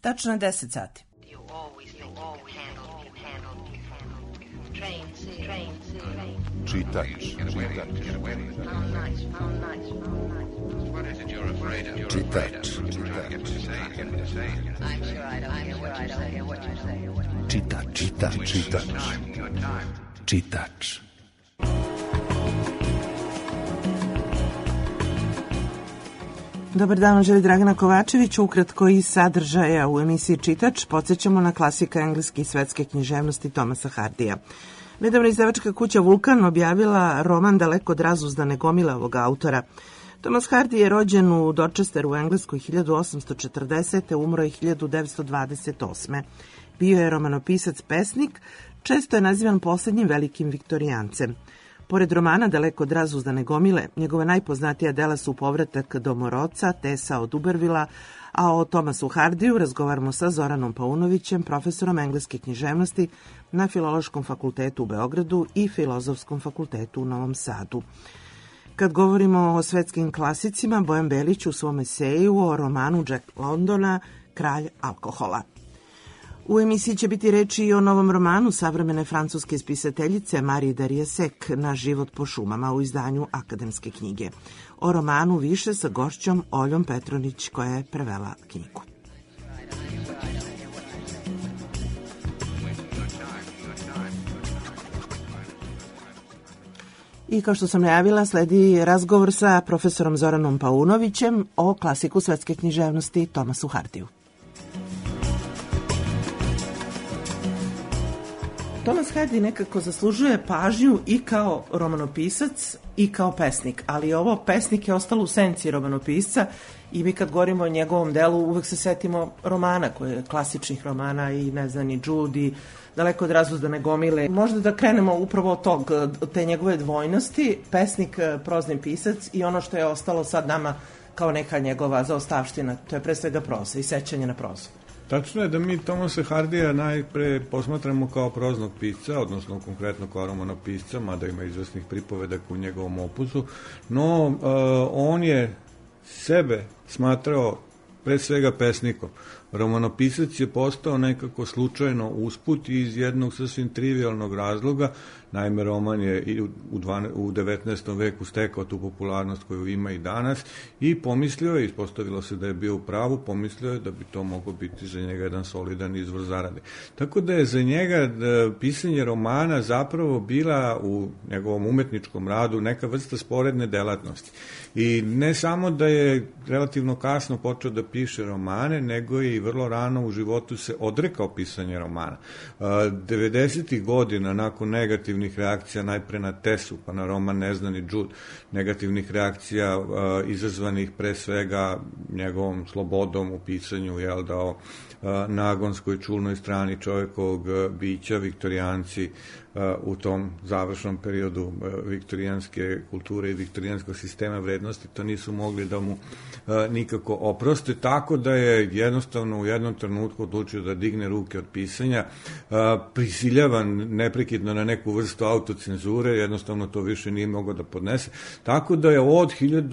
Tačno je 10 sati. Čitač. Dobar dan, želi Dragana Kovačević. Ukratko iz sadržaja u emisiji Čitač podsjećamo na klasika engleske i svetske književnosti Thomasa Hardija. Nedavno izdavačka kuća Vulkan objavila roman Daleko od razuzdane gomile ovog autora. Thomas Hardy je rođen u Dorchesteru u Engleskoj 1840. Umro je 1928. Bio je romanopisac, pesnik, često je nazivan poslednjim velikim viktorijancem. Pored romana Daleko od razuzdane gomile, njegova najpoznatija dela su Povratak domoroca, Tesa od Ubervila, a o Thomasu Hardiju razgovaramo sa Zoranom Paunovićem, profesorom engleske književnosti na Filološkom fakultetu u Beogradu i Filozofskom fakultetu u Novom Sadu. Kad govorimo o svetskim klasicima, Bojan Belić u svom eseju o romanu Jack Londona Kralj alkohola. U emisiji će biti reči i o novom romanu savremene francuske spisateljice Marie Darrieussecq Na život po šumama u izdanju Akademske knjige. O romanu više sa gošćom Oljom Petronić koja je prevela knjigu. I kao što sam najavila, sledi razgovor sa profesorom Zoranom Paunovićem o klasiku svetske književnosti Thomasu Hardiju. Thomas Hardy nekako zaslužuje pažnju i kao romanopisac i kao pesnik, ali ovo pesnik je ostalo u senci romanopisca i mi kad govorimo o njegovom delu uvek se setimo romana, klasičnih romana i ne znam, i Judy, Daleko od razuzdane gomile. Možda da krenemo upravo od te njegove dvojnosti, pesnik, prozni pisac i ono što je ostalo sad nama kao neka njegova zaostavština, to je pre svega proza i sećanje na prozu. Tačno je da mi Thomasa Hardija najpre posmatramo kao proznog pisca, odnosno konkretno kao romanopisca, mada ima izvesnih pripovedaka u njegovom opusu, no on je sebe smatrao pre svega pesnikom. Romanopisac je postao nekako slučajno usput i iz jednog sasvim trivialnog razloga. Naime, roman je i u 19. veku stekao tu popularnost koju ima i danas i pomislio je, ispostavilo se da je bio u pravu, pomislio je da bi to moglo biti za njega jedan solidan izvor zarade. Tako da je za njega pisanje romana zapravo bila u njegovom umetničkom radu neka vrsta sporedne delatnosti. I ne samo da je relativno kasno počeo da piše romane, nego je i vrlo rano u životu se odrekao pisanja romana. 90. godina, nakon negativnih reakcija najpre na Tesu, pa na roman Neznani Đud, negativnih reakcija izazvanih pre svega njegovom slobodom u pisanju, o nagonskoj čulnoj strani čovjekovog bića, viktorijanci u tom završnom periodu viktorijanske kulture i viktorijanskog sistema vrednosti to nisu mogli da mu nikako oproste, tako da je jednostavno u jednom trenutku odlučio da digne ruke od pisanja, prisiljavan neprekidno na neku vrstu autocenzure, jednostavno to više nije mogao da podnese, tako da je od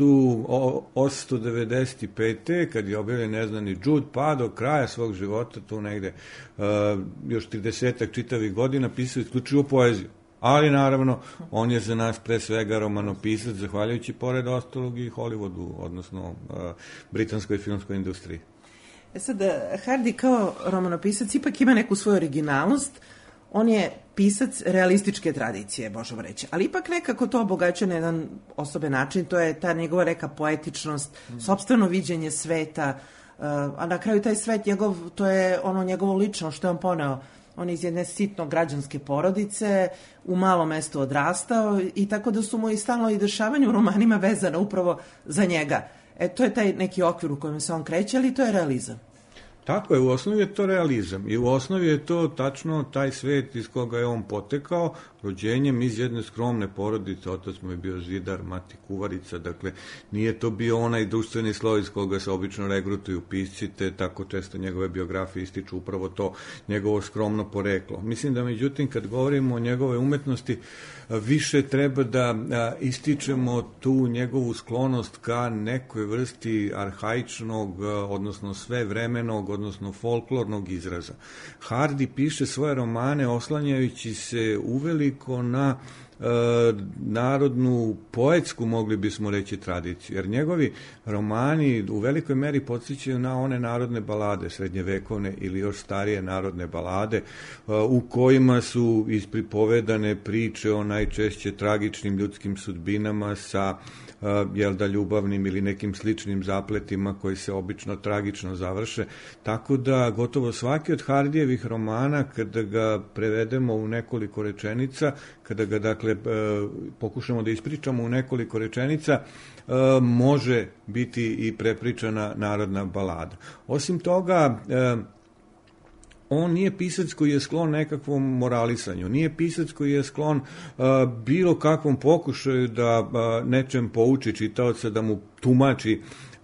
1895. kad je objavljen Neznani Đud pa do kraja svog života, tu negde još 30-ak čitavih godina, pisao isključivo poeziju. Ali naravno, on je za nas pre svega romanopisac, zahvaljujući pored ostalog i Hollywoodu, odnosno britanskoj filmskoj industriji. Sad, Hardy kao romanopisac ipak ima neku svoju originalnost. On je pisac realističke tradicije, možemo reći, ali ipak nekako to obogaćuje na jedan osoben način, to je ta njegova neka poetičnost, sopstveno viđenje sveta, a na kraju taj svet njegov, to je ono njegovo lično što je on poneo. On je iz jedne sitno građanske porodice, u malo mesto odrastao i tako da su mu i stalno i dešavanja u romanima vezana upravo za njega. To je taj neki okvir u kojem se on kreće, ali to je realizam. Tako je, u osnovi je to realizam i u osnovi je to tačno taj svet iz koga je on potekao, rođenjem iz jedne skromne porodice, otac mu je bio zidar, mati kuvarica, dakle nije to bio onaj društveni sloj iz koga se obično regrutuju pisci, te tako često njegove biografije ističu upravo to njegovo skromno poreklo. Mislim da međutim kad govorimo o njegove umetnosti, više treba da ističemo tu njegovu sklonost ka nekoj vrsti arhaičnog, odnosno svevremenog, odnosno folklornog izraza. Hardy piše svoje romane oslanjajući se uveliko na narodnu, poetsku, mogli bismo reći, tradiciju. Jer njegovi romani u velikoj meri podsjećaju na one narodne balade, srednjevekovne ili još starije narodne balade, u kojima su ispripovedane priče o najčešće tragičnim ljudskim sudbinama sa ljubavnim ili nekim sličnim zapletima koji se obično tragično završe. Tako da gotovo svaki od Hardijevih romana, kada ga prevedemo u nekoliko rečenica, kada ga dakle pokušamo da ispričamo u nekoliko rečenica, može biti i prepričana narodna balada. Osim toga, on nije pisac koji je sklon nekakvom moralisanju, nije pisac koji je sklon bilo kakvom pokušaju da nečem pouči čitaoca, da mu tumači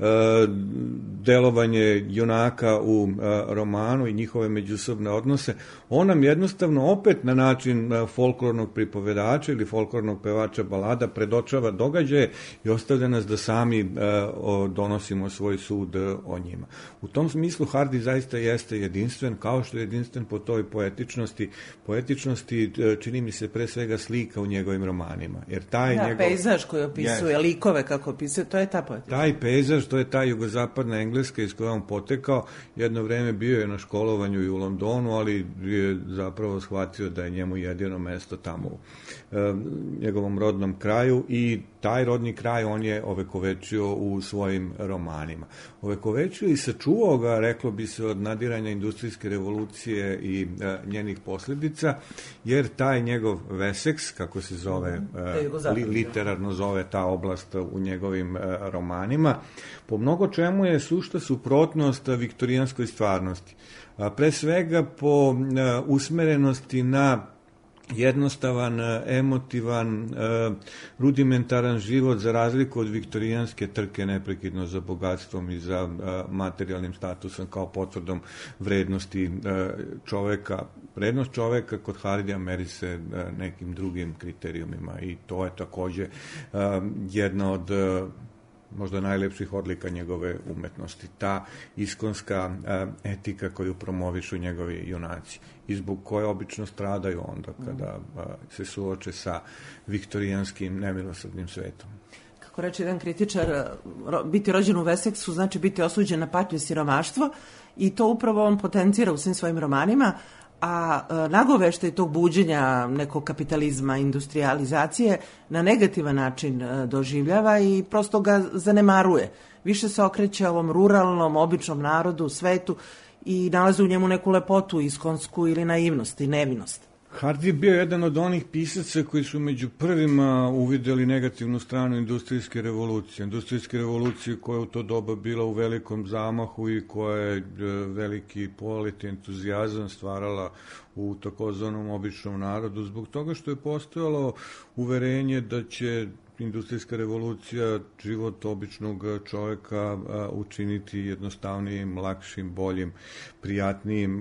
delovanje junaka u romanu i njihove međusobne odnose. On nam jednostavno opet na način folklornog pripovedača ili folklornog pevača balada predočava događaje i ostavlja nas da sami donosimo svoj sud o njima. U tom smislu Hardy zaista jeste jedinstven, kao što je jedinstven po toj poetičnosti. Poetičnosti čini mi se pre svega slika u njegovim romanima. Jer taj pejzaž koji opisuje, likove kako opisuje, to je ta poetičnost. Taj pejzaž, to je ta jugozapadna Engleska iz koje on potekao. Jedno vreme bio je na školovanju i u Londonu, ali je zapravo shvatio da je njemu jedino mesto tamo u njegovom rodnom kraju i taj rodni kraj on je ovekovečio u svojim romanima. Ovekovečio i sačuvao ga, reklo bi se, od nadiranja industrijske revolucije i njenih posljedica, jer taj njegov Wessex, kako se zove, literarno zove ta oblast u njegovim romanima, po mnogo čemu je sušta suprotnost viktorijanskoj stvarnosti. Pre svega po usmerenosti na jednostavan, emotivan, rudimentaran život, za razliku od viktorijanske trke neprekidno za bogatstvom i za materijalnim statusom kao potvrdom vrednosti čoveka. Vrednost čoveka kod Hardija meri se nekim drugim kriterijumima i to je takođe jedna od možda najlepših odlika njegove umetnosti. Ta iskonska etika koju promovišu njegovi junaci i zbog koje obično stradaju onda kada se suoče sa viktorijanskim nemilosrdnim svetom. Kako reče jedan kritičar, biti rođen u Wessexu znači biti osuđen na patnju i siromaštvo i to upravo on potencira u svim svojim romanima, a nagoveštaj tog buđenja nekog kapitalizma, industrializacije na negativan način doživljava i prosto ga zanemaruje. Više se okreće ovom ruralnom, običnom narodu, svetu i nalaze u njemu neku lepotu, iskonsku ili naivnost i nevinost. Hardy je bio jedan od onih pisaca koji su među prvima uvideli negativnu stranu industrijske revolucije. Industrijske revolucije koja je u to doba bila u velikom zamahu i koja je veliki polet i entuzijazam stvarala u takozvanom običnom narodu, zbog toga što je postojalo uverenje da će industrijska revolucija život običnog čoveka učiniti jednostavnijim, lakšim, boljim, prijatnijim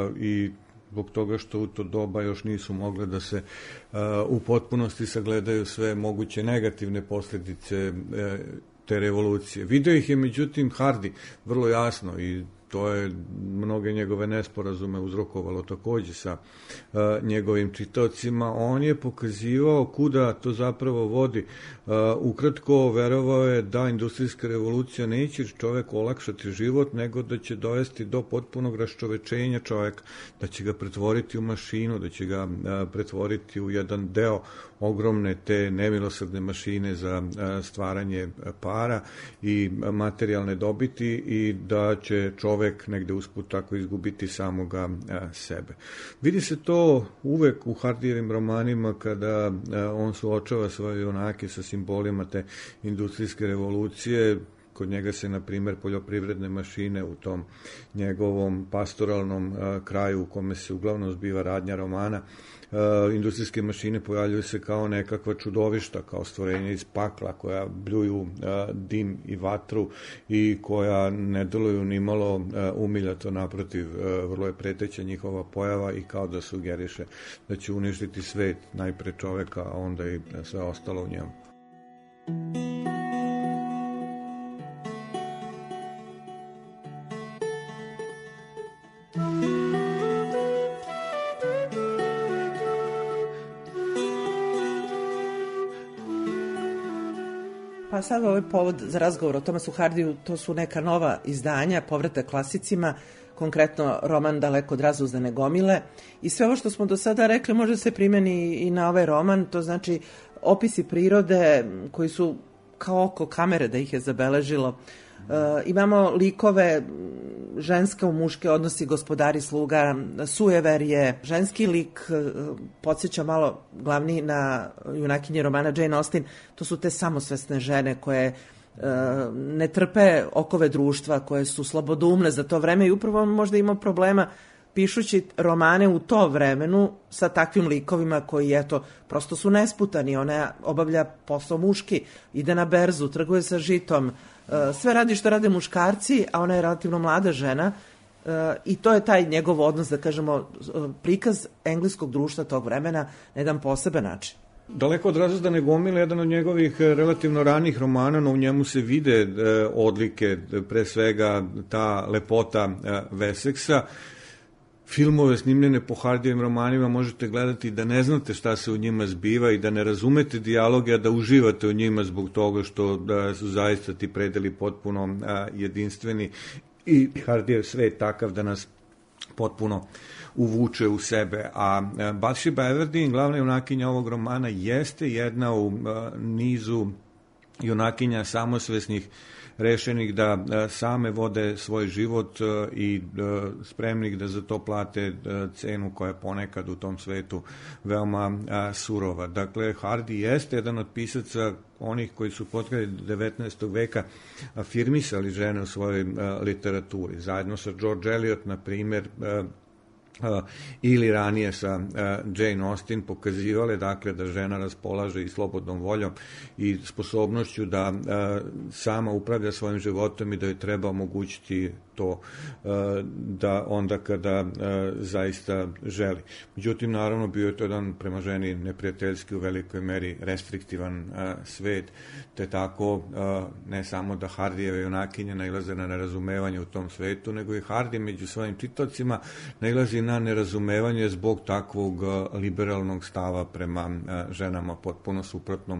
i zbog toga što u to doba još nisu mogle da se u potpunosti sagledaju sve moguće negativne posljedice te revolucije. Video ih je međutim Hardy vrlo jasno i to je mnoge njegove nesporazume uzrokovalo takođe sa njegovim čitaocima. On je pokazivao kuda to zapravo vodi. Ukratko, verovao je da industrijska revolucija neće čoveku olakšati život, nego da će dovesti do potpunog raščovečenja čoveka, da će ga pretvoriti u mašinu, da će ga pretvoriti u jedan deo ogromne te nemilosrdne mašine za stvaranje para i materijalne dobiti i da će čovek negde usput tako izgubiti samoga sebe. Vidi se to uvek u Hardijevim romanima kada on suočava svoje junake sa simbolima te industrijske revolucije. Kod njega se, na primjer, poljoprivredne mašine u tom njegovom pastoralnom kraju u kome se uglavnom zbiva radnja romana, industrijske mašine pojavljuju se kao nekakva čudovišta, kao stvorenja iz pakla koja bljuju dim i vatru i koja ne deluju ni malo umiljato, naprotiv, vrlo je preteća njihova pojava i kao da sugeriše da će uništiti svet, najpre čoveka, a onda i sve ostalo u njemu. Pa sad ovaj povod za razgovor o Thomasu Hardiju, to su neka nova izdanja, povratak klasicima, konkretno roman Daleko od razuzdane gomile. I sve ovo što smo do sada rekli može se primeni i na ovaj roman, to znači opisi prirode koji su kao oko kamere da ih je zabeležilo. Imamo likove ženske u muške odnosi, gospodari sluga, Sujever je ženski lik, podsjeća malo glavni na junakinje romana Jane Austen, to su te samosvesne žene koje ne trpe okove društva, koje su slobodoumne za to vreme i upravo možda ima problema pišući romane u to vremenu sa takvim likovima koji, eto, prosto su nesputani. Ona obavlja posao muški, ide na berzu, trguje sa žitom, sve radi što rade muškarci, a ona je relativno mlada žena i to je taj njegov odnos, da kažemo, prikaz engleskog društva tog vremena na jedan poseban način. Daleko od razuzdane gomile, jedan od njegovih relativno ranih romana, no u njemu se vide odlike, pre svega ta lepota Wessexa. Filmove snimljene po Hardijevim romanima možete gledati da ne znate šta se u njima zbiva i da ne razumete dijaloge, a da uživate u njima zbog toga što su zaista ti predeli potpuno jedinstveni i Hardijev svet takav da nas potpuno uvuče u sebe. A Bathsheba Everdeen, glavna junakinja ovog romana, jeste jedna u nizu junakinja samosvesnih, rešenih da same vode svoj život i spremnih da za to plate cenu koja je ponekad u tom svetu veoma surova. Dakle, Hardy jeste jedan od pisaca onih koji su potkraj 19. veka afirmisali žene u svojoj literaturi. Zajedno sa George Eliot, na primjer, ili ranije sa Jane Austen pokazivale, dakle, da žena raspolaže i slobodnom voljom i sposobnošću da sama upravlja svojim životom i da joj treba omogućiti to da onda kada zaista želi. Međutim, naravno, bio je to jedan prema ženi neprijateljski, u velikoj meri restriktivan svet, te tako ne samo da Hardijeve junakinje nailaze na nerazumevanje u tom svetu, nego i Hardy među svojim čitocima nailazi na nerazumevanje zbog takvog liberalnog stava prema ženama, potpuno suprotnom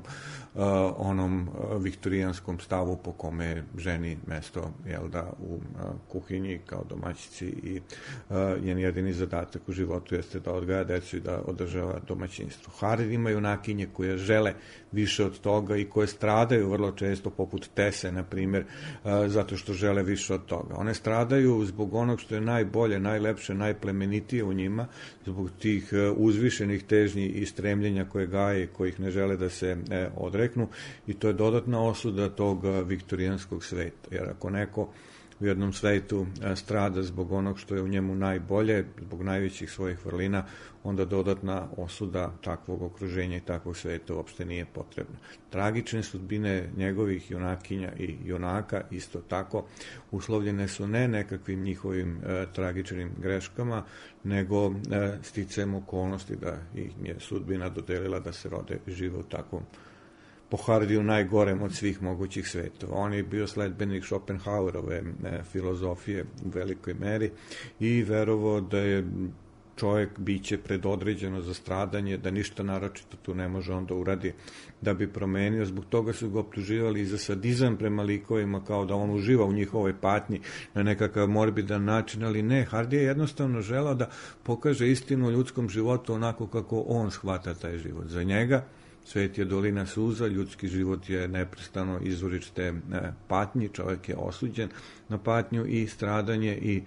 onom viktorijanskom stavu po kome je ženi mesto, jel da, u kuhinji kao domaćici i njen jedini zadatak u životu jeste da odgaja decu i da održava domaćinstvo. Hardy ima junakinje koje žele više od toga i koje stradaju vrlo često, poput Tese, na primjer, zato što žele više od toga. One stradaju zbog onog što je najbolje, najlepše, najplemenitije u njima, zbog tih uzvišenih težnji i stremljenja koje gaje i kojih ne žele da se odreknu, i to je dodatna osuda tog viktorijanskog sveta. Jer ako neko u jednom svetu strada zbog onog što je u njemu najbolje, zbog najvećih svojih vrlina, onda dodatna osuda takvog okruženja i takvog sveta uopšte nije potrebna. Tragične sudbine njegovih junakinja i junaka isto tako uslovljene su ne nekakvim njihovim tragičnim greškama, nego sticajem okolnosti da ih je sudbina dodelila da se rode i žive u takvom, po Hardiju, najgorem od svih mogućih svetova. On je bio sledbenik Schopenhauerove filozofije u velikoj meri i verovao da je čovjek biće predodređeno za stradanje, da ništa naročito tu ne može onda uradi da bi promenio. Zbog toga su ga optuživali i za sadizam prema likovima, kao da on uživa u njihovoj patnji na nekakav morbidan način, ali ne, Hardy je jednostavno želao da pokaže istinu o ljudskom životu onako kako on shvata taj život. Za njega svet je dolina suza, ljudski život je neprestano izvorište patnji, čovjek je osuđen na patnju i stradanje i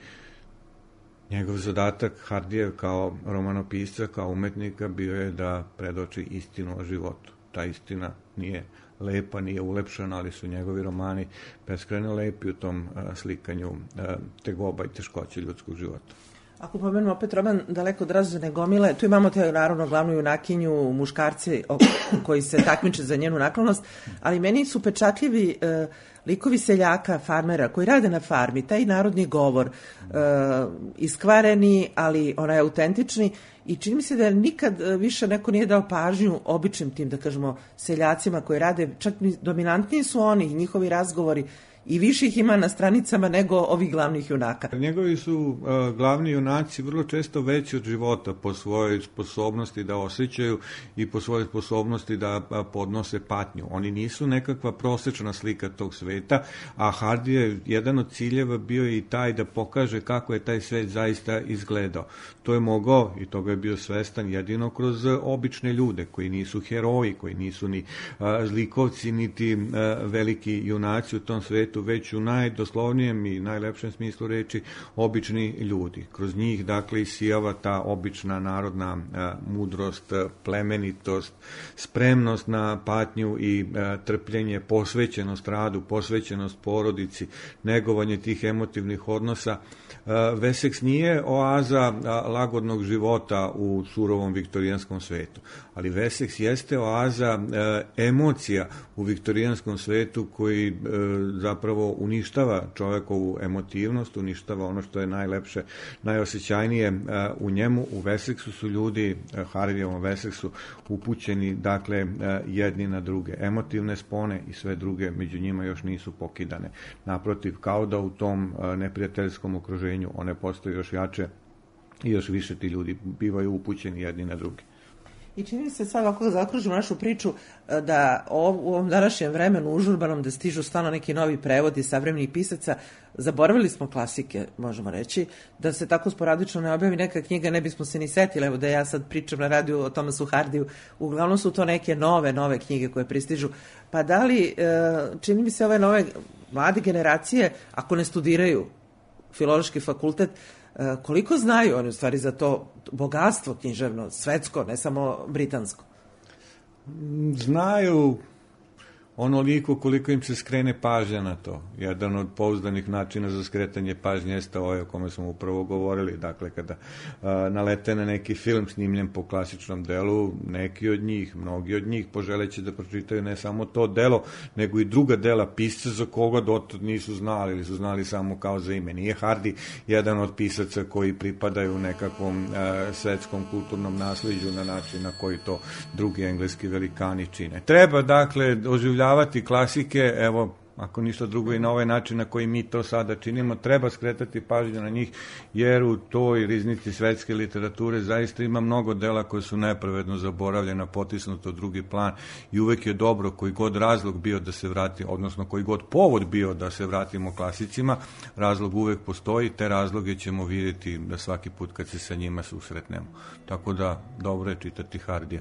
njegov zadatak Hardijev kao romanopisca, kao umetnika bio je da predoči istinu o životu. Ta istina nije lepa, nije ulepšana, ali su njegovi romani beskrajno lepi u tom slikanju tegoba i teškoće ljudskog života. Ako pomenemo opet roman Daleko od razuzdane gomile, tu imamo te, naravno, glavnu junakinju, muškarci koji se takmiče za njenu naklonost, ali meni su pečatljivi likovi seljaka, farmera, koji rade na farmi, taj narodni govor, iskvareni, ali onaj autentični, i čini mi se da nikad više neko nije dao pažnju običnim tim, da kažemo, seljacima koji rade, čak dominantniji su oni, njihovi razgovori, i više ih ima na stranicama nego ovih glavnih junaka. Njegovi su glavni junaci vrlo često veći od života po svojoj sposobnosti da osjećaju i po svojoj sposobnosti da podnose patnju. Oni nisu nekakva prosečna slika tog sveta, a Hardy je jedan od ciljeva bio i taj da pokaže kako je taj svet zaista izgledao. To je mogao, i toga je bio svestan, jedino kroz obične ljude koji nisu heroji, koji nisu ni zlikovci, niti veliki junaci u tom svetu, već u najdoslovnijem i najlepšem smislu reči obični ljudi. Kroz njih, dakle, isijava ta obična narodna mudrost, plemenitost, spremnost na patnju i trpljenje, posvećenost radu, posvećenost porodici, negovanje tih emotivnih odnosa. Wessex nije oaza lagodnog života u surovom viktorijanskom svetu, ali Wessex jeste oaza emocija u viktorijanskom svetu koji zapravo uništava čovekovu emotivnost, uništava ono što je najlepše, najosjećajnije u njemu. U Wessexu su ljudi, Hardijevom Wessexu, upućeni, dakle, jedni na druge. Emotivne spone i sve druge među njima još nisu pokidane. Naprotiv, kao da u tom neprijateljskom okruženju one postaju još jače i još više ti ljudi bivaju upućeni jedni na drugi. I čini mi se sad, ako zaokružimo našu priču, da u ovom današnjem vremenu užurbanom da stižu stalno neki novi prevodi savremenih pisaca, zaboravili smo klasike, možemo reći, da se tako sporadično ne objavi neka knjiga, ne bismo se ni setili, evo da ja sad pričam na radiju o Thomasu Hardiju, uglavnom su to neke nove knjige koje pristižu. Pa da li, čini mi se ove nove mlade generacije, ako ne studiraju filološki fakultet, koliko znaju oni u stvari za to bogatstvo književno, svetsko, ne samo britansko? Znaju onoliko koliko im se skrene pažnja na to. Jedan od pouzdanih načina za skretanje pažnje jeste ovaj o kome smo upravo govorili. Dakle, kada nalete na neki film snimljen po klasičnom delu, neki od njih, mnogi od njih poželeće da pročitaju ne samo to delo, nego i druga dela pisca za koga dotad nisu znali ili su znali samo kao za ime. Nije Hardy jedan od pisaca koji pripadaju nekakvom svetskom kulturnom naslijeđu na način na koji to drugi engleski velikani čine. Treba, dakle, oživljavati klasike, evo, ako ništa drugo i na ovaj način na koji mi to sada činimo, treba skretati pažnju na njih, jer u toj riznici svetske literature zaista ima mnogo dela koje su nepravedno zaboravljena, potisnuto u drugi plan i uvek je dobro, koji god razlog bio da se vrati, odnosno koji god povod bio da se vratimo klasicima, razlog uvek postoji, te razloge ćemo vidjeti da svaki put kad se sa njima susretnemo. Tako da, dobro je čitati Hardija.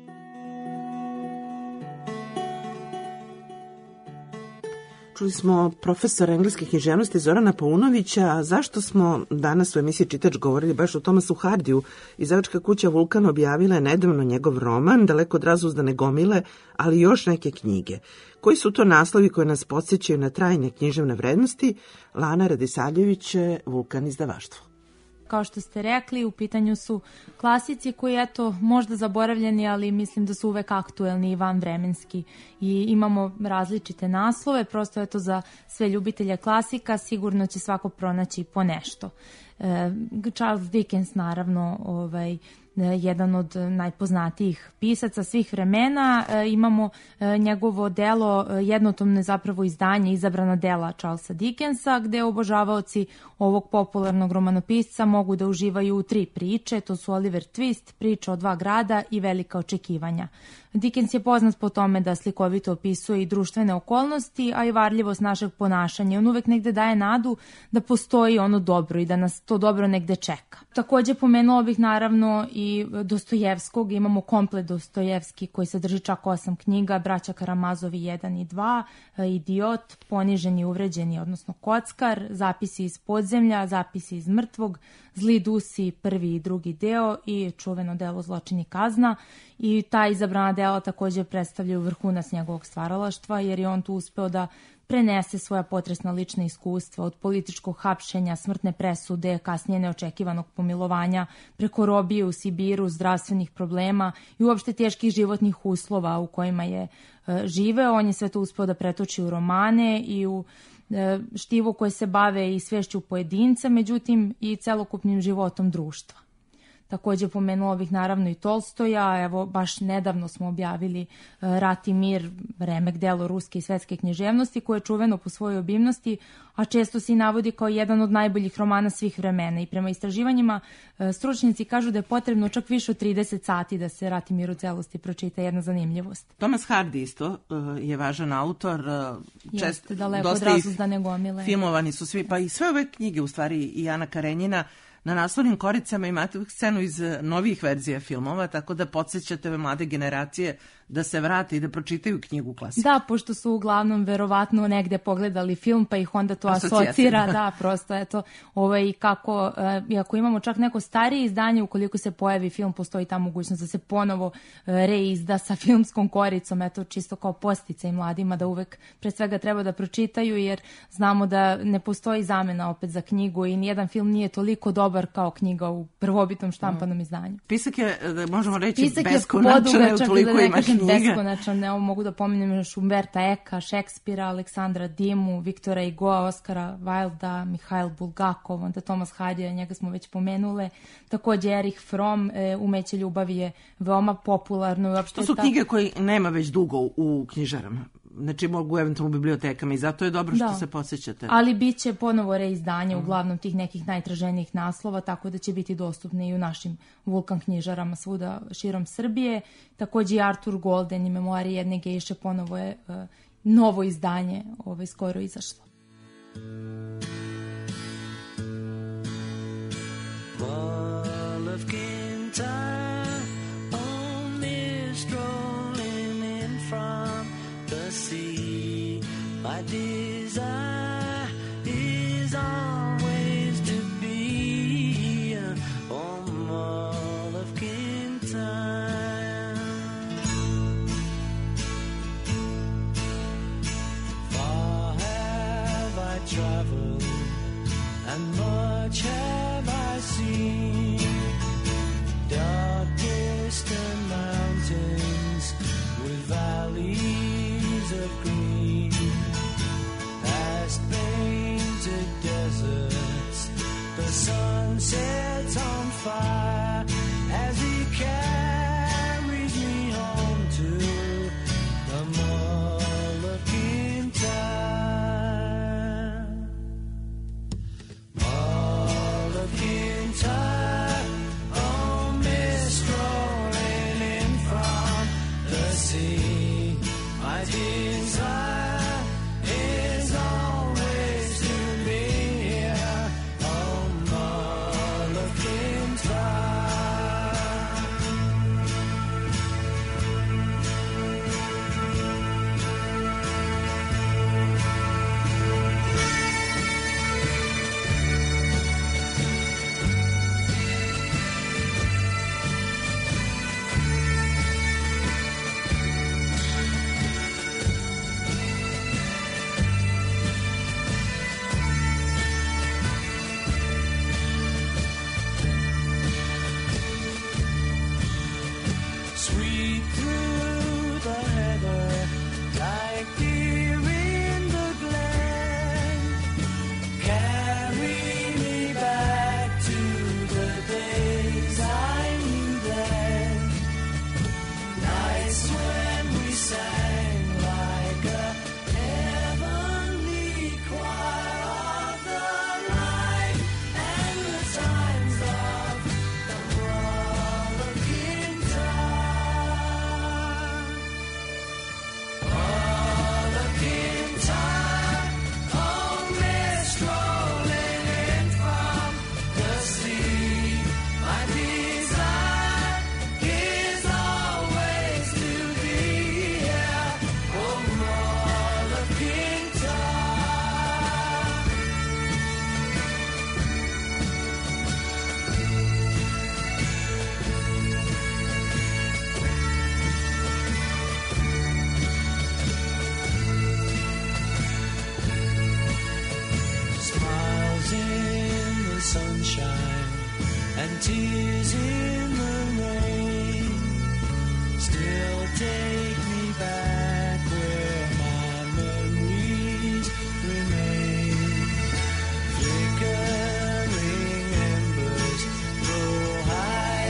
Čuli smo profesora engleske književnosti Zorana Paunovića. Zašto smo danas u emisiji Čitač govorili baš o Thomasu Hardiju? Izdavačka kuća Vulkan objavila je nedavno njegov roman, Daleko od razuzdane gomile, ali još neke knjige. Koji su to naslovi koji nas podsjećaju na trajne književne vrednosti? Lana Radisavljević, Vulkan izdavaštvo. Kao što ste rekli, u pitanju su klasici koji, eto, možda zaboravljeni, ali mislim da su uvek aktuelni i vanvremenski. I imamo različite naslove, prosto je to za sve ljubitelje klasika, sigurno će svako pronaći po nešto. Charles Dickens, naravno, jedan od najpoznatijih pisaca svih vremena. Imamo njegovo delo, jednotomno je zapravo izdanje Izabrana dela Charlesa Dickensa, gde obožavaoci ovog popularnog romanopisca mogu da uživaju u 3 priče, to su Oliver Twist, Priča o 2 grada i Velika očekivanja. Dickens je poznat po tome da slikovito opisuje i društvene okolnosti, a i varljivost našeg ponašanja. On uvek negde daje nadu da postoji ono dobro i da nas to dobro negde čeka. Takođe pomenula bih naravno i Dostojevskog. Imamo komplet Dostojevski koji sadrži čak 8 knjiga, Braća Karamazovi 1 i 2, Idiot, Poniženi i uvređeni, odnosno Kockar, Zapisi iz podzemlja, Zapisi iz mrtvog, Zli dusi, 1. i 2. deo i čuveno delo Zločin i kazna. I ta izabrana dela takođe predstavljaju vrhunac njegovog stvaralaštva, jer je on tu uspeo da prenese svoja potresna lična iskustva od političkog hapšenja, smrtne presude, kasnije neočekivanog pomilovanja, preko robije u Sibiru, zdravstvenih problema i uopšte teških životnih uslova u kojima je živeo. On je sve to uspeo da pretoči u romane i u štivo koje se bave i svešću pojedinca, međutim i celokupnim životom društva. takođe pomenula bih naravno i Tolstoja, evo baš nedavno smo objavili Rat i mir, remek delo ruske i svetske književnosti koje je čuveno po svojoj obimnosti, a često se i navodi kao jedan od najboljih romana svih vremena i prema istraživanjima stručnjaci kažu da je potrebno čak više od 30 sati da se Rat i mir u celosti pročita, jedna zanimljivost. Thomas Hardy isto je važan autor, jeste daleko od Razuzdane gomile. Filmovani su svi, pa i sve ove knjige u stvari i Ana Karenjina. Na naslovnim koricama imate scenu iz novih verzija filmova, tako da podsjećate ove mlade generacije da se vrate i da pročitaju knjigu klasiku. Da, pošto su uglavnom verovatno negde pogledali film, pa ih onda to asocira. Da, prosto, eto, kako, iako imamo čak neko starije izdanje, ukoliko se pojavi film, postoji ta mogućnost da se ponovo reizda sa filmskom koricom, eto, čisto kao posticaj mladima da uvek pre svega treba da pročitaju, jer znamo da ne postoji zamena opet za knjigu i nijedan film nije toliko dobar kao knjiga u prvobitnom štampanom izdanju. Spisak je, možemo reći, beskonačan, toliko ima knjiga. Beskonačan, evo mogu da pomenem još Umberta Eka, Šekspira, Aleksandra Dimu, Viktora Hugoa, Oskara Wilda, Mihail Bulgakov, onda Thomas Hardy, njega smo već pomenule. Takođe Erich Fromm, Umeće ljubavi je veoma popularno. To su knjige koje nema već dugo u knjižarama. Znači mogu eventualno u bibliotekama i zato je dobro što se podsjećate. Ali bit će ponovo reizdanje uglavnom tih nekih najtraženijih naslova, tako da će biti dostupne i u našim Vulkan knjižarama svuda širom Srbije. Takođe i Arthur Golden i Memoari jedne gejše ponovo je novo izdanje skoro izašlo. My desire is always to be on all of Kintyre. Far have I traveled and much have I seen, dark distant mountains with valleys of green, painted deserts, the sun sets on fire as he carries me home to the Mall of Kintyre. Mall of Kintyre, oh, mist rolling in from the sea, my desire is always to be here, oh, Mall of Kintyre. Sweep through the heather like deer in the glen, carry me back to the days I knew then, nights when we sang like a heavenly choir of the light and the times of the Mall of Kintyre. Mall of Kintyre, oh, mist rolling in from the sea, my desire is always to be here, oh, Mall of Kintyre. Smiles in the sunshine and tears in the rain still take me back where my memories remain. Flickering embers grow high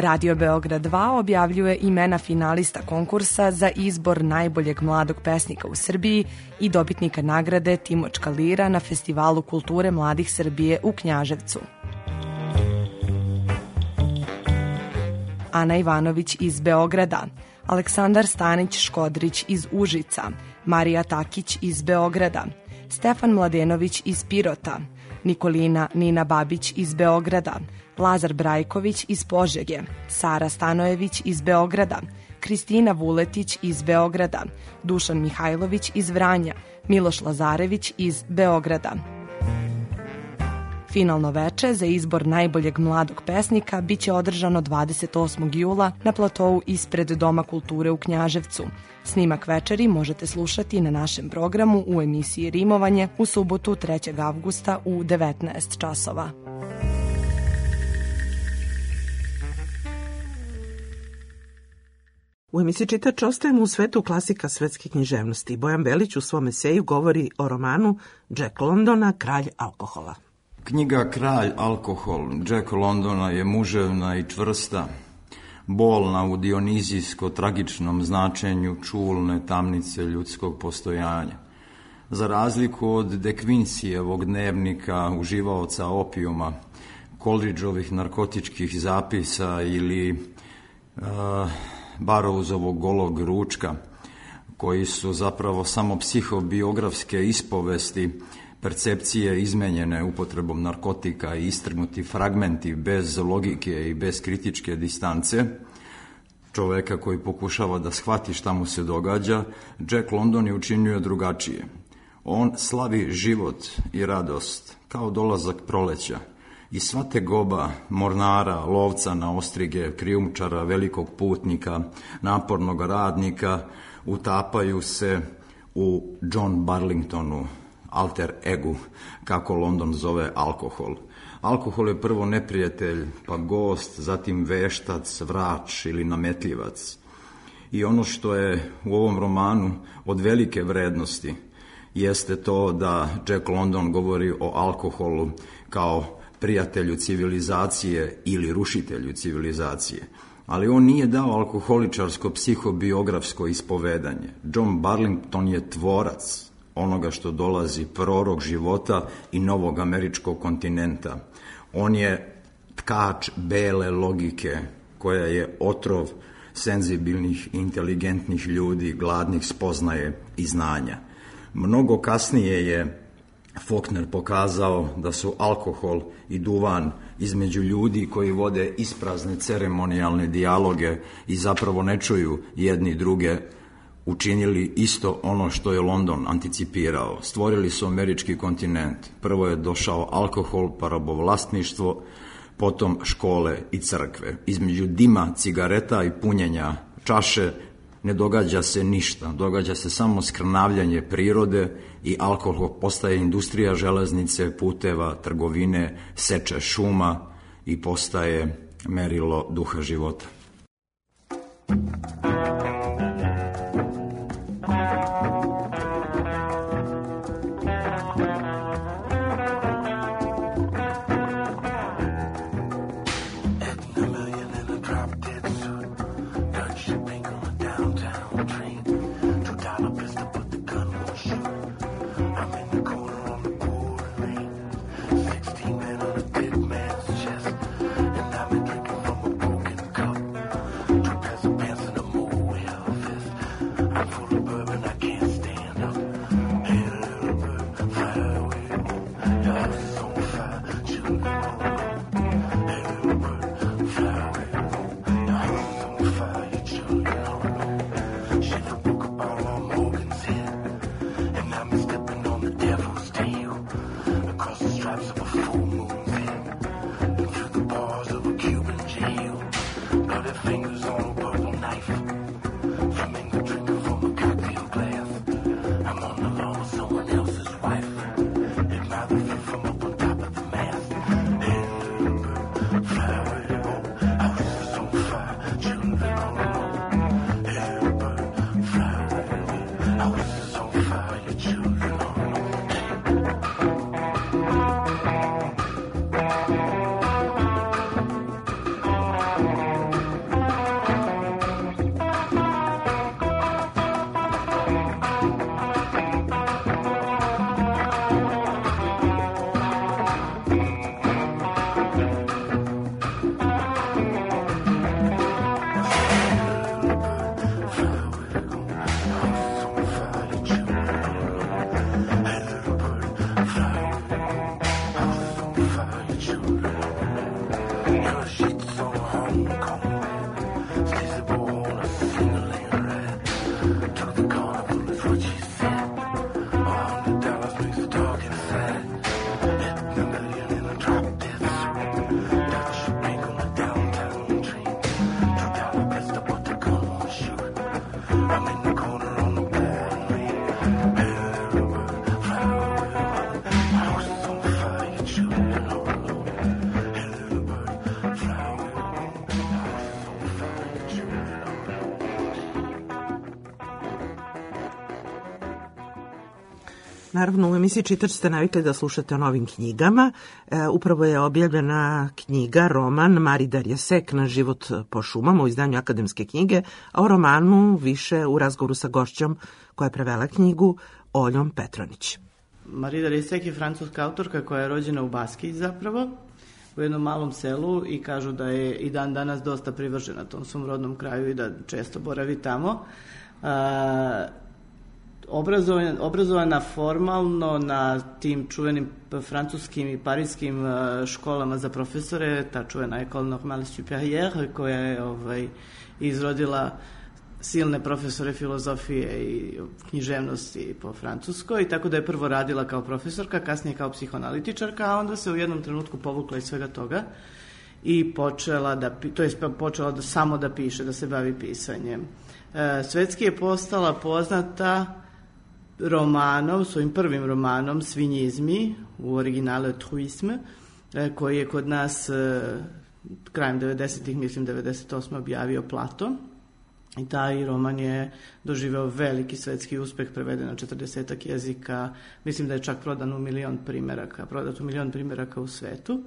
Radio Beograd 2 objavljuje imena finalista konkursa za izbor najboljeg mladog pesnika u Srbiji i dobitnika nagrade Timočka lira na Festivalu kulture mladih Srbije u Knjaževcu. Ana Ivanović iz Beograda, Aleksandar Stanić-Škodrić iz Užica, Marija Takić iz Beograda, Stefan Mladenović iz Pirota, Nikolina Nina Babić iz Beograda, Lazar Brajković iz Požege, Sara Stanojević iz Beograda, Kristina Vuletić iz Beograda, Dušan Mihajlović iz Vranja, Miloš Lazarević iz Beograda. Finalno veče za izbor najboljeg mladog pesnika biće održano 28. jula na platou ispred Doma kulture u Knjaževcu. Snimak večeri možete slušati na našem programu u emisiji Rimovanje u subotu 3. avgusta u 19 časova. U emisiji Čitač ostajemo u svetu klasika svetske književnosti. Bojan Belić u svom eseju govori o romanu Jack Londona, Kralj alkohola. Knjiga Kralj alkohol Jacka Londona je muževna i čvrsta, bolna u dionizijsko-tragičnom značenju čulne tamnice ljudskog postojanja. Za razliku od De Quinceyevog dnevnika uživaoca opijuma, Coleridgeovih narkotičkih zapisa ili Barrowsovog golog ručka, koji su zapravo samo psihobiografske ispovesti, percepcije izmenjene upotrebom narkotika i istrgnuti fragmenti bez logike i bez kritičke distance, čoveka koji pokušava da shvati šta mu se događa, Jack London je učinio drugačije. On slavi život i radost kao dolazak proleća i sva tegoba mornara, lovca na ostrige, krijumčara, velikog putnika, napornog radnika utapaju se u John Burlingtonu, alter egu, kako London zove alkohol. Alkohol je prvo neprijatelj, pa gost, zatim veštac, vrač ili nametljivac. I ono što je u ovom romanu od velike vrednosti jeste to da Jack London govori o alkoholu kao prijatelju civilizacije ili rušitelju civilizacije. Ali on nije dao alkoholičarsko psihobiografsko ispovedanje. John Burlington je tvorac onoga što dolazi, prorok života i novog američkog kontinenta. On je tkač bele logike koja je otrov senzibilnih i inteligentnih ljudi, gladnih spoznaje i znanja. Mnogo kasnije je Faulkner pokazao da su alkohol i duvan između ljudi koji vode isprazne ceremonijalne dijaloge i zapravo ne čuju jedni druge, učinili isto ono što je London anticipirao. Stvorili su američki kontinent. Prvo je došao alkohol, pa robovlasništvo, potom škole i crkve. Između dima, cigareta i punjenja čaše ne događa se ništa. Događa se samo skrnavljanje prirode i alkohol postaje industrija železnice, puteva, trgovine, seče šuma i postaje merilo duha života. Pants in a mood. Naravno, u emisiji Čitač ste navikli da slušate o novim knjigama. Upravo je objavljena knjiga, roman Mari Darje Sek na život po šumama u izdanju Akademske knjige, a o romanu više u razgovoru sa gošćom koja je prevela knjigu, Oljom Petronić. Mari Darje Sek je francuska autorka koja je rođena u Baskiji zapravo, u jednom malom selu, i kažu da je i dan danas dosta privržena tom svom rodnom kraju i da često boravi tamo. Obrazovana formalno na tim čuvenim francuskim i parijskim školama za profesore, ta čuvena École Normale Supérieure, koja je izrodila silne profesore filozofije i književnosti po Francuskoj, tako da je prvo radila kao profesorka, kasnije kao psihoanalitičarka, a onda se u jednom trenutku povukla iz svega toga i počela samo da piše, da se bavi pisanjem. Svetski je postala poznata romanom, svojim prvim romanom Svinjizmi, u originalu Truisme, koji je kod nas krajem 90-ih, mislim 98. objavio Platon. I taj roman je doživeo veliki svetski uspeh, preveden na 40 jezika, mislim da je čak prodat u 1.000.000 primjeraka u svetu.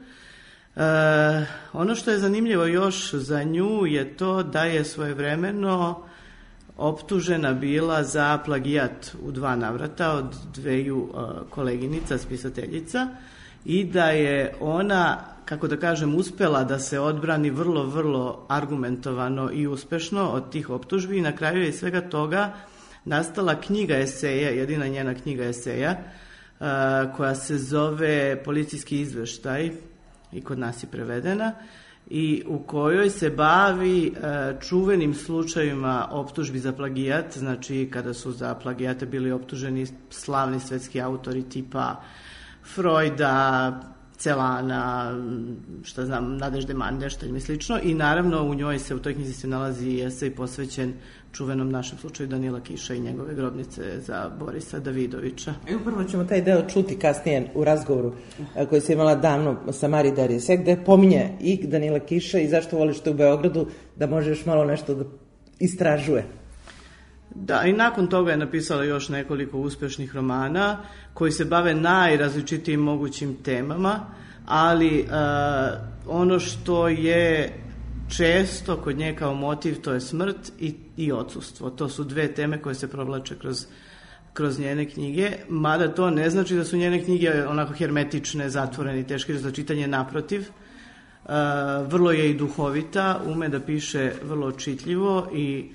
Ono što je zanimljivo još za nju je to da je svojevremeno optužena bila za plagijat u 2 navrata od 2 koleginica, spisateljica, i da je ona, kako da kažem, uspela da se odbrani vrlo, vrlo argumentovano i uspešno od tih optužbi, i na kraju je svega toga nastala knjiga eseja, jedina njena knjiga eseja, koja se zove Policijski izveštaj, i kod nas je prevedena, i u kojoj se bavi čuvenim slučajima optužbi za plagijat, znači kada su za plagijate bili optuženi slavni svetski autori tipa Freuda, Celana, Nadežde Mandeštelj i slično, i naravno u toj knjizi se nalazi i esej posvećen čuvenom našem slučaju Danila Kiša i njegove grobnice za Borisa Davidovića. I upravo ćemo taj deo čuti kasnije u razgovoru koji se imala davno sa Mari Darje Sek, gde pominje i Danila Kiša i zašto voliš te u Beogradu, da može još malo nešto da istražuje. Da, i nakon toga je napisala još nekoliko uspešnih romana koji se bave najrazličitijim mogućim temama, ali ono što je često kod nje kao motiv, to je smrt i odsustvo. To su 2 teme koje se provlače kroz njene knjige, mada to ne znači da su njene knjige onako hermetične, zatvorene i teške za čitanje, naprotiv. Vrlo je i duhovita, ume da piše vrlo čitljivo i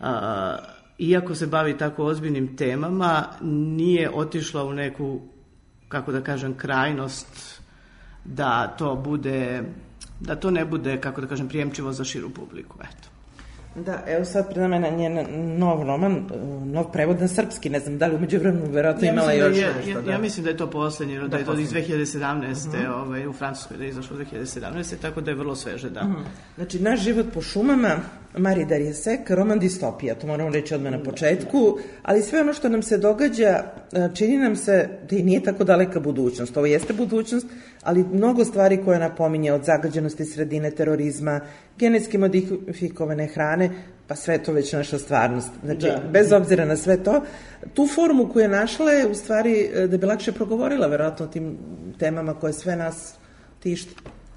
iako se bavi tako ozbiljnim temama, nije otišla u neku, kako da kažem, krajnost da to ne bude, kako da kažem, prijemčivo za širu publiku, eto. Da, evo sad pred nama je njen nov roman, nov prevod na srpski, ne znam da li umeđu vremenu verovatno imala još nešto. Ja mislim da je to poslednje, da je to iz 2017. U Francuskoj da je izašlo 2017. Tako da je vrlo sveže, da. Znači, Naš život po šumama, Mari Darje Sek, roman distopija, to moramo reći odmah na početku, ali sve ono što nam se događa, čini nam se da i nije tako daleka budućnost. Ovo jeste budućnost, ali mnogo stvari koje napominje, od zagađenosti sredine, terorizma, genetski modifikovane hrane, pa sve to već naša stvarnost. Znači, bez obzira na sve to, tu formu koju je našla je u stvari da bi lakše progovorila verovatno o tim temama koje sve nas tište.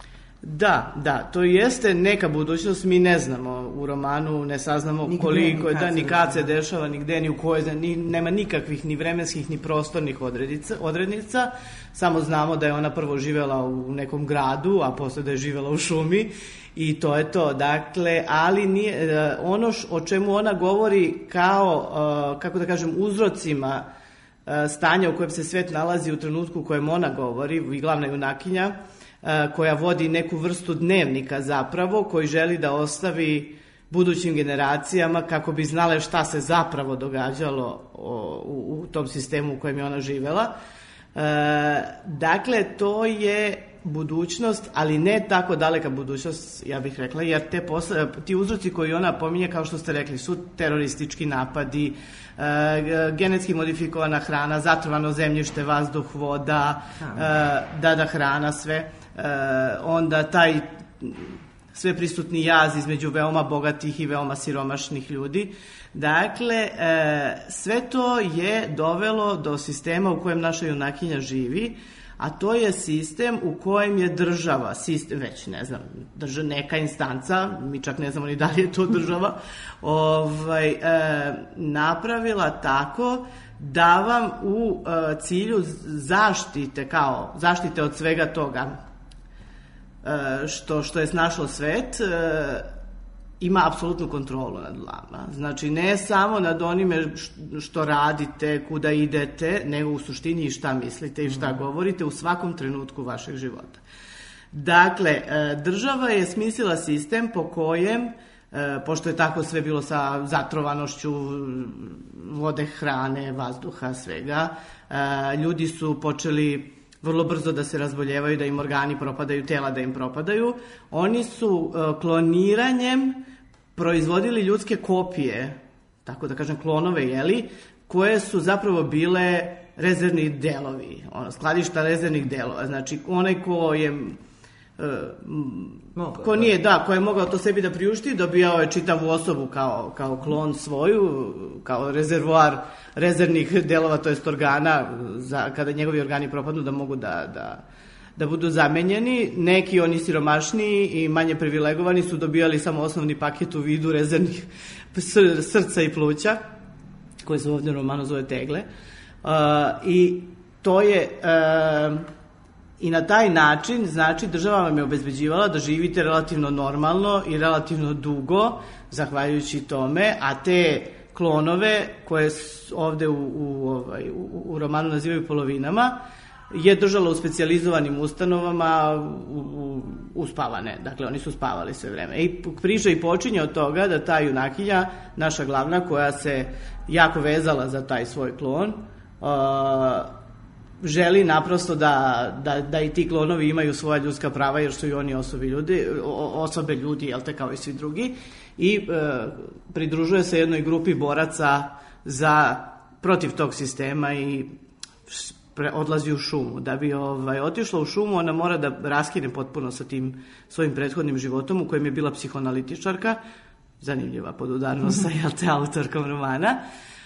Da, to jeste neka budućnost, mi ne znamo u romanu, ne saznamo koliko je, ni kad se dešava, ni gde, ni u kojoj, nema nikakvih ni vremenskih, ni prostornih odrednica, samo znamo da je ona prvo živela u nekom gradu, a posle da je živela u šumi, i to je to. Dakle, ali nije, ono o čemu ona govori kao, kako da kažem, uzrocima stanja u kojem se svet nalazi u trenutku u kojem ona govori, i glavna junakinja, koja vodi neku vrstu dnevnika zapravo, koji želi da ostavi budućim generacijama kako bi znale šta se zapravo događalo u tom sistemu u kojem je ona živela. Dakle, to je budućnost, ali ne tako daleka budućnost, ja bih rekla, jer ti uzroci koji ona pominje, kao što ste rekli, su teroristički napadi, genetski modifikovana hrana, zatrovano zemljište, vazduh, voda, hrana, sve. Onda taj sve prisutni jaz između veoma bogatih i veoma siromašnih ljudi. Dakle, sve to je dovelo do sistema u kojem naša junakinja živi, a to je sistem u kojem je država, sistem, već ne znam, neka instanca, mi čak ne znamo ni da li je to država, napravila tako da vam u cilju zaštite od svega toga što je snašlo svet, ima apsolutnu kontrolu nad vama. Znači, ne samo nad onime što radite, kuda idete, nego u suštini i šta mislite i šta govorite u svakom trenutku vašeg života. Dakle, država je smislila sistem po kojem, pošto je tako sve bilo sa zatrovanošću vode, hrane, vazduha, svega, ljudi su počeli vrlo brzo da se razboljevaju, da im organi propadaju, tela da im propadaju. Oni su kloniranjem proizvodili ljudske kopije, tako da kažem klonove, koje su zapravo bile rezervni delovi, skladišta rezervnih delova. Znači, onaj ko je ko je mogao to sebi da priušti, dobijao je čitavu osobu kao klon svoju, kao rezervoar rezervnih delova, to jest organa, kada njegovi organi propadnu da mogu da budu zamenjeni. Neki, oni siromašniji i manje privilegovani, su dobijali samo osnovni paket u vidu rezervnih srca i pluća, koje se ovdje u romanu zove tegle. I to je... I na taj način, znači, država vam je obezbeđivala da živite relativno normalno i relativno dugo, zahvaljujući tome, a te klonove, koje ovde u romanu nazivaju polovinama, je držala u specijalizovanim ustanovama uspavane. Dakle, oni su spavali sve vreme. I priča i počinje od toga da ta junakinja, naša glavna, koja se jako vezala za taj svoj klon, želi naprosto da i ti klonovi imaju svoja ljudska prava, jer su i oni osobe ljudi, jel te, kao i svi drugi, i pridružuje se jednoj grupi boraca protiv tog sistema i odlazi u šumu. Da bi otišla u šumu, ona mora da raskine potpuno sa tim svojim prethodnim životom, u kojem je bila psihoanalitičarka, zanimljiva podudarnost sa, jel te, autorkom romana,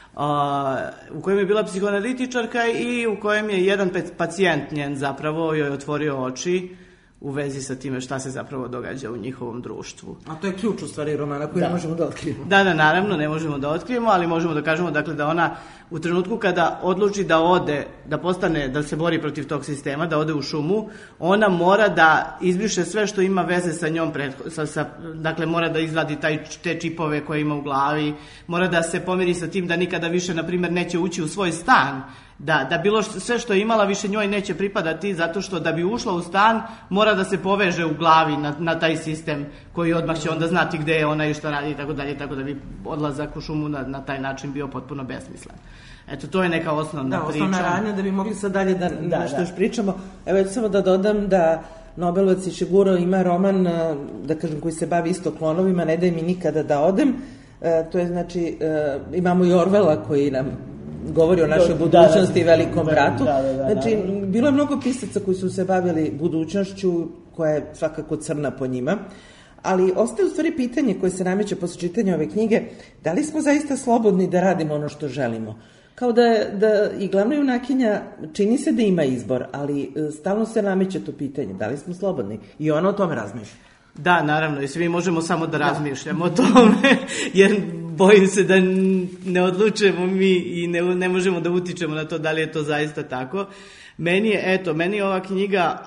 u kojem je bila psihoanalitičarka i u kojem je jedan pacijent njen zapravo joj otvorio oči u vezi sa time šta se zapravo događa u njihovom društvu. A to je ključ u stvari romana koji ne možemo da otkrijemo. Da, naravno, ne možemo da otkrijemo, ali možemo da kažemo, dakle, da ona u trenutku kada odluči da ode, da se bori protiv tog sistema, da ode u šumu, ona mora da izbriše sve što ima veze sa njom, dakle, mora da izvadi te čipove koje ima u glavi, mora da se pomiri sa tim da nikada više, na primjer, neće ući u svoj stan, da bilo sve što je imala više njoj neće pripadati, zato što da bi ušla u stan mora da se poveže u glavi na taj sistem koji odmah će onda znati gde je ona i šta radi i tako dalje, tako da bi odlazak u šumu na taj način bio potpuno besmislen. Eto, to je neka osnovna priča. Da, osnovna radnja, da bi mogli sad dalje da što još pričamo. Evo, samo da dodam da Nobelovac Ishiguro ima roman, da kažem, koji se bavi isto klonovima, Ne daj mi nikada da odem. To je, znači, imamo i Orwella koji nam govori o našoj budućnosti i velikom bratu. Znači, bilo je mnogo pisaca koji su se bavili budućnošću, koja je svakako crna po njima, ali ostaje u stvari pitanje koje se nameće posle čitanja ove knjige, da li smo zaista slobodni da radimo ono što želimo? Kao da i glavna junakinja čini se da ima izbor, ali stalno se nameće to pitanje, da li smo slobodni? I ona o tome razmišlja. Da, naravno, i svi možemo samo da razmišljamo o tome, jer bojim se da ne odlučujemo mi i ne možemo da utičemo na to da li je to zaista tako. Meni je ova knjiga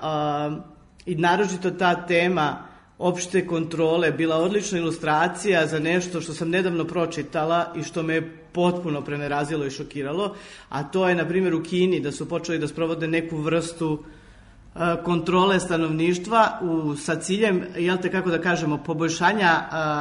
i naročito ta tema opšte kontrole bila odlična ilustracija za nešto što sam nedavno pročitala i što me je potpuno prenerazilo i šokiralo, a to je, na primjer, u Kini da su počeli da sprovode neku vrstu kontrole stanovništva sa ciljem, jel te, kako da kažemo, poboljšanja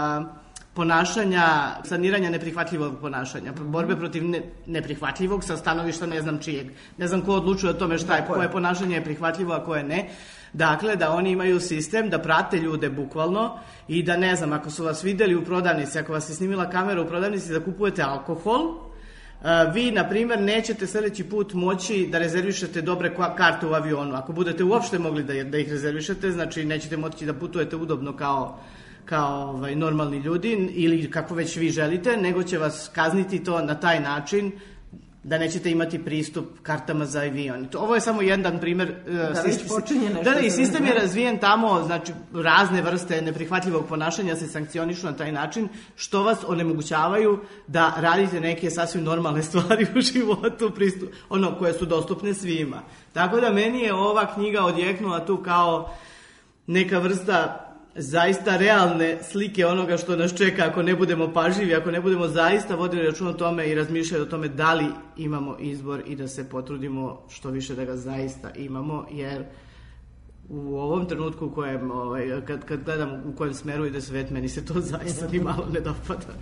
ponašanja, saniranja neprihvatljivog ponašanja, borbe protiv neprihvatljivog sa stanovišta ne znam čijeg. Ne znam ko odlučuje o tome koje ponašanje je prihvatljivo, a koje ne. Dakle, da oni imaju sistem da prate ljude bukvalno i da, ne znam, ako su vas videli u prodavnici, ako vas je snimila kamera u prodavnici da kupujete alkohol, Vi, na primjer, nećete sljedeći put moći da rezervišete dobre karte u avionu. Ako budete uopšte mogli da ih rezervišete, znači nećete moći da putujete udobno kao normalni ljudi ili kako već vi želite, nego će vas kazniti to na taj način da nećete imati pristup kartama za avion. Ovo je samo jedan primjer. Da već počinje nešto. I sistem je razvijen tamo, znači razne vrste neprihvatljivog ponašanja se sankcionišu na taj način što vas onemogućavaju da radite neke sasvim normalne stvari u životu, koje su dostupne svima. Tako da meni je ova knjiga odjeknula tu kao neka vrsta zaista realne slike onoga što nas čeka ako ne budemo pažljivi, ako ne budemo zaista vodili račun o tome i razmišljali o tome da li imamo izbor i da se potrudimo što više da ga zaista imamo, jer u ovom trenutku u kojem, kad gledam u kojem smeru ide svet, meni se to zaista ni malo ne dopada.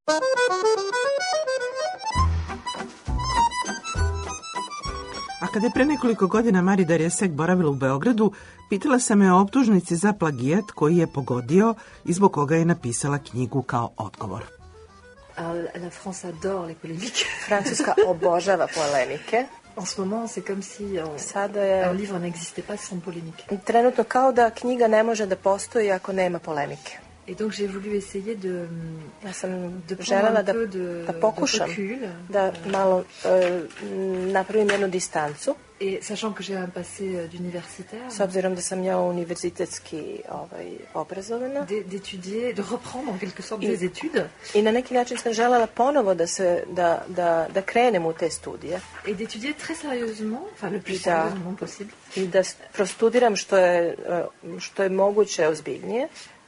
A kada je pre nekoliko godina Mari Darrieussecq boravila u Beogradu, pitala sam je o optužnici za plagijat koji je pogodio i zbog koga je napisala knjigu kao odgovor. La France adore les polémiques. Francuska obožava polemike. En ce moment, c'est comme si Sada je un livre n'existait pas sans polémique. trenutno kao da knjiga ne može da postoji ako nema polemike. Et donc j'ai voulu essayer de Ja sam prendre želela un peu de pokušam recul. da malo napravim jednu distancu. Et sachant que j'ai un passé d'universitaire, S obzirom da sam ja univerzitetski obrazovana. d'étudier, de reprendre en quelque sorte des études. I na neki način sam želela ponovo da krenem u te studije. Et d'étudier très sérieusement, enfin le plus Da. sérieusement possible. I da prostudiram što je moguće ozbiljnije.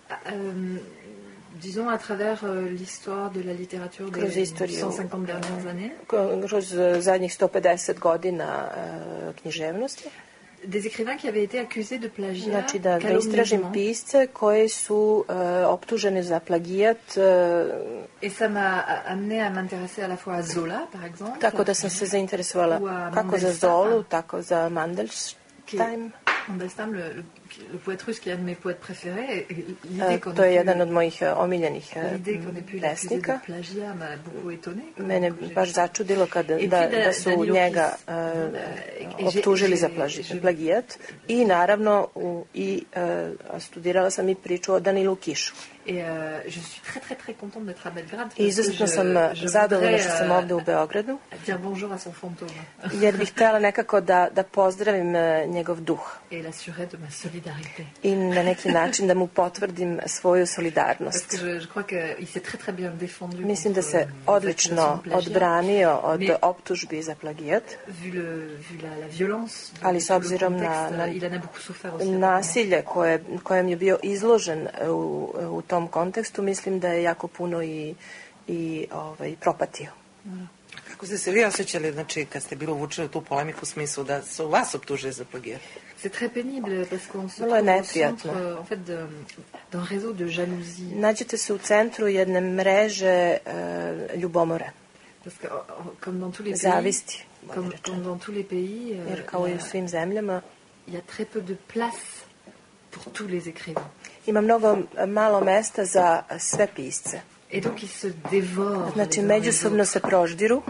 Disons à travers l'histoire de la littérature Kroz des istoriju. 150 dernières années. Kroz zadnjih 150 godina književnosti. Des écrivains qui avaient été accusés de plagiat, Znači da istražim calomnieusement. pisce koji su optuženi za plagijat. Et ça m'a amené à m'intéresser à la fois à Zola, par exemple. Tako da sam se zainteresovala kako za Zolu, tako za Mandelstam. Mandelstam, le poète russe qui est un de mes poètes préférés. Et l'idée qu'on To je ait pu- jedan od mojih omiljenih l'idée qu'on ait pu l'accuser pesnika. de plagiat m'a beaucoup étonnée. Mene baš začudilo da su njega optužili za plagijat. I naravno studirala sam i priču o Danilu Kišu. Et je suis très très très contente d'être à Belgrade. I izuzetno sam zadovoljna što sam ovde u Beogradu, Dire bonjour à son fantôme jer bih htjela nekako da pozdravim njegov duh et l'assurer de ma solidarité. i na neki način da mu potvrdim svoju Parce solidarnost. que je crois qu'il s'est très très bien défendu. Mislim da se contre odlično l'accusation de plagiat. odbranio od Mais- optužbi za plagijat, Vu la violence de ali s tout le obzirom contexte, il en a beaucoup souffert aussi. nasilje kojem je bio izložen u tom kontekstu, mislim da je jako puno i propatio. Kako ste se vi osjećali, znači, kad ste bili uvučeni u tu polemiku u smislu da su vas optužili za plagijat? C'est très pénible parce qu'on se Vrlo je trouve au neprijatno. centre en fait d'un réseau de jalousie. Nađete se u centru jedne mreže ljubomore, Parce que comme dans tous les pays, zavisti, comme dans tous les pays, jer kao i u svim zemljama il y a très peu de place pour tous les écrivains. ima mnogo malo mesta za sve pisce. Et donc ils se dévorent. Znači, les uns les međusobno se autres. proždiru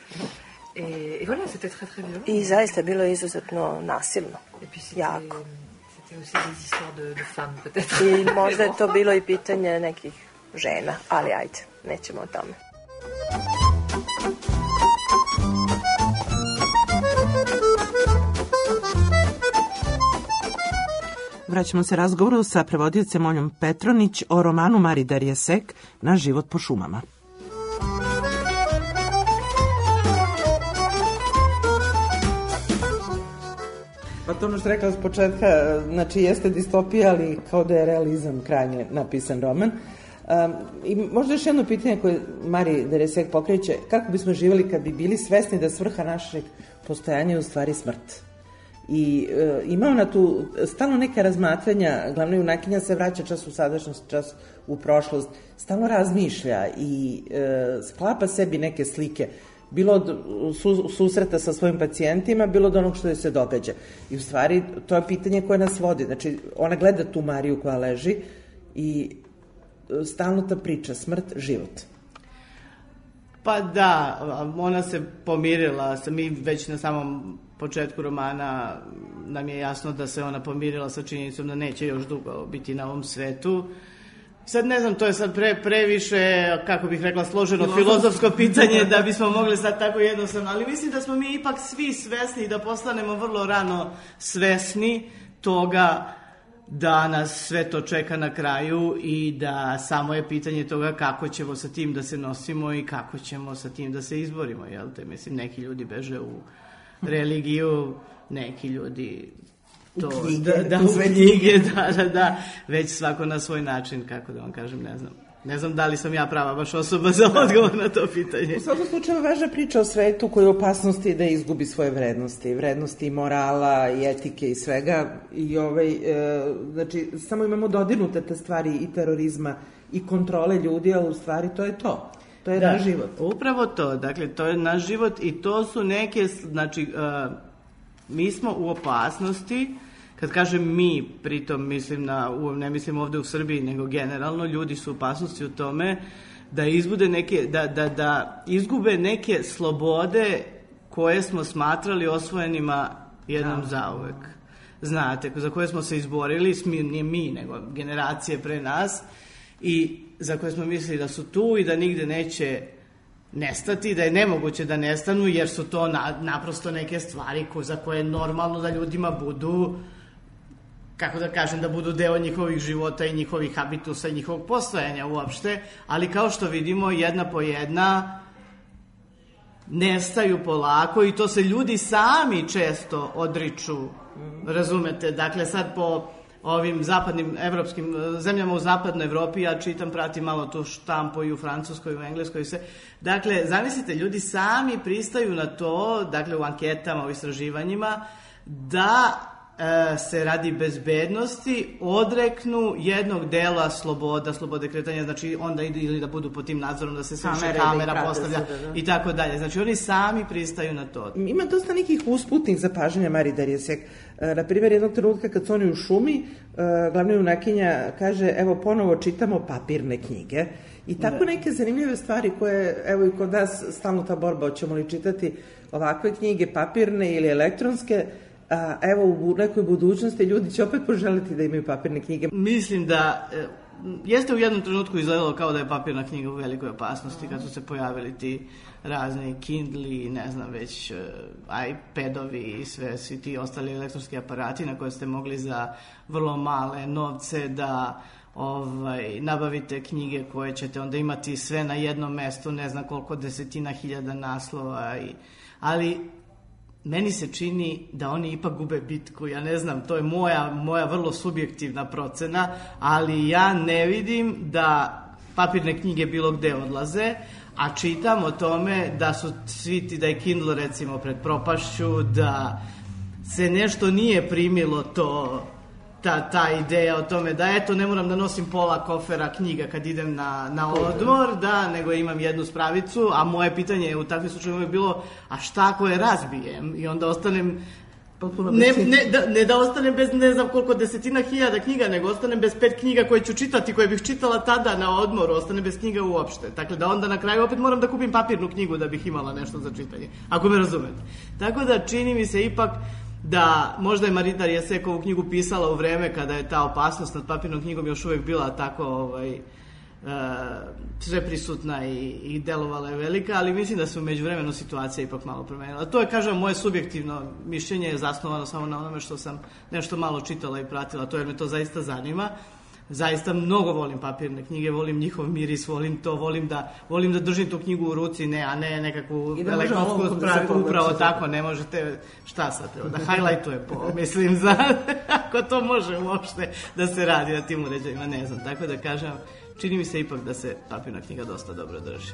Et voilà, c'était très très violent. i zaista je bilo izuzetno nasilno. Et puis c'était jako. c'était aussi des histoires de femmes peut-être. I možda je to bilo i pitanje nekih žena, ali ajde, nećemo o tome. Vraćamo se razgovoru sa prevodiocem Oljom Petronić o romanu Mari Darrieussecq Na život po šumama. Pa to ono što rekla s početka, znači jeste distopija, ali kao da je realizam krajnje napisan roman. I možda još jedno pitanje koje Mari Darrieussecq pokreće, kako bismo živjeli kad bi bili svesni da svrha našeg postojanja je u stvari smrt? I ima ona tu stalno neka razmatranja, glavna junakinja se vraća čas u sadašnjost, čas u prošlost, stalno razmišlja i sklapa sebi neke slike, bilo od susreta sa svojim pacijentima, bilo od onog što joj se događa. I u stvari to je pitanje koje nas vodi. Znači, ona gleda tu Mariju koja leži i stalno ta priča, smrt, život. Pa da, ona se pomirila, mi već na samom početku romana nam je jasno da se ona pomirila sa činjenicom da neće još dugo biti na ovom svetu. Sad ne znam, to je sad previše, kako bih rekla, složeno filozofsko pitanje da bismo mogli sad tako jednostavno, ali mislim da smo mi ipak svi svesni i da postanemo vrlo rano svesni toga da nas sve to čeka na kraju i da samo je pitanje toga kako ćemo sa tim da se nosimo i kako ćemo sa tim da se izborimo, jel te? Mislim, neki ljudi beže u religiju, neki ljudi to, u knjige, da, već svako na svoj način, kako da vam kažem, ne znam. Ne znam da li sam ja prava baš osoba za odgovor na to pitanje. U svakom slučaju važna priča o svetu koji je opasnosti da izgubi svoje vrednosti i morala i etike i svega. I znači, samo imamo dodirnute te stvari i terorizma i kontrole ljudi, a u stvari to je to. To je naš život. Upravo to, dakle, to je naš život i to su neke, znači, mi smo u opasnosti. Kad kažem mi, pritom mislim ne mislim ovde u Srbiji, nego generalno, ljudi su u opasnosti u tome da izgube neke slobode koje smo smatrali osvojenima jednom zauvek. Znate, za koje smo se izborili, nije mi, nego generacije pre nas, i za koje smo mislili da su tu i da nigde neće nestati, da je nemoguće da nestanu, jer su to naprosto neke stvari za koje je normalno da ljudima budu, kako da kažem, da budu deo njihovih života i njihovih habitusa i njihovog postojanja uopšte, ali kao što vidimo, jedna po jedna nestaju polako i to se ljudi sami često odriču, razumete? Dakle, sad po ovim zapadnim evropskim zemljama u zapadnoj Evropi, ja čitam, pratim malo tu štampu i u Francuskoj i u Engleskoj i sve. Dakle, zamislite, ljudi sami pristaju na to, dakle u anketama, u istraživanjima, da se radi bezbednosti odreknu jednog dela slobode kretanja, znači onda idu ili da budu pod tim nadzorom, da se sve više kamera postavlja i tako dalje. Znači oni sami pristaju na to. Ima dosta nekih usputnih zapažanja Mari Darjesek. Na primjer, jednog trenutka kad su oni u šumi, glavna junakinja kaže, evo ponovo čitamo papirne knjige i tako neke zanimljive stvari koje, evo i kod nas stalno ta borba, hoćemo li čitati ovakve knjige papirne ili elektronske. Evo, u nekoj budućnosti ljudi će opet poželiti da imaju papirne knjige. Mislim da jeste u jednom trenutku izgledalo kao da je papirna knjiga u velikoj opasnosti kad su se pojavili ti razni Kindle, ne znam već, iPadovi i svi ti ostali elektronski aparati na koje ste mogli za vrlo male novce da nabavite knjige koje ćete onda imati sve na jednom mestu, ne znam koliko desetina hiljada naslova, ali meni se čini da oni ipak gube bitku, ja ne znam, to je moja vrlo subjektivna procena, ali ja ne vidim da papirne knjige bilo gde odlaze, a čitam o tome da su svi ti, da je Kindle recimo pred propašću, da se nešto nije primilo ta ideja o tome da eto ne moram da nosim pola kofera knjiga kad idem na odmor, nego imam jednu spravicu, a moje pitanje je u takvim slučajevima bilo, a šta ako je razbijem i onda ostanem ne da ostanem bez ne znam koliko desetina hiljada knjiga, nego ostanem bez 5 knjiga koje ću čitati, koje bih čitala tada na odmoru, ostanem bez knjiga uopšte. Dakle, da onda na kraju opet moram da kupim papirnu knjigu da bih imala nešto za čitanje, ako me razumete. Tako da čini mi se ipak da možda je Marita Darjesek ovu knjigu pisala u vreme kada je ta opasnost nad papirnom knjigom još uvek bila tako sve prisutna i delovala je velika, ali mislim da se u međuvremenu situacija ipak malo promenila. To je, kažem, moje subjektivno mišljenje je zasnovano samo na onome što sam nešto malo čitala i pratila, to jer me to zaista zanima. Zaista mnogo volim papirne knjige, volim njihov miris, volim da držim tu knjigu u ruci, a ne nekakvu elektronsku spravu, upravo tako, ne možete, šta sad, da highlightuje mislim, ako to može uopšte da se radi na tim uređajima, ne znam, tako da kažem, čini mi se ipak da se papirna knjiga dosta dobro drži.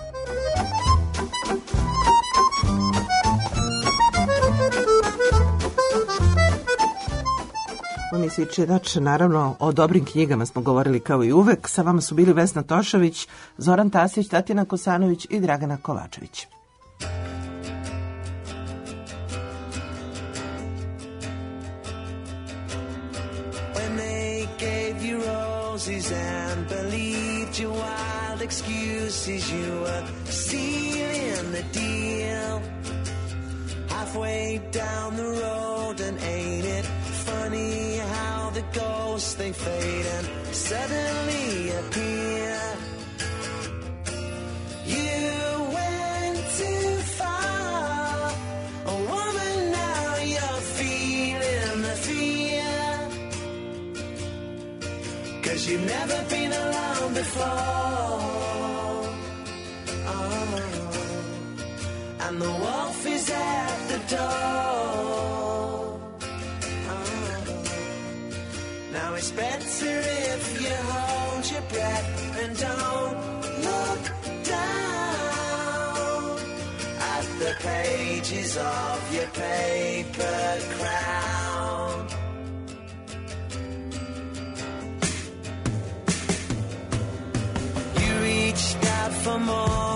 U emisiji Čitač, naravno, o dobrim knjigama smo govorili kao i uvek. Sa vama su bili Vesna Tošović, Zoran Tasić, Tatjana Kosanović i Dragana Kovačević. When they gave you roses and believed your wild excuses, you were sealing the deal. Halfway down the road, and ain't it funny how the ghosts they fade and suddenly appear. You went too far, a woman, now you're feeling the fear, 'cause you've never been alone before. Oh. And the wolf is at the door. Oh. Now it's better if you hold your breath and don't look down at the pages of your paper crown. You reached out for more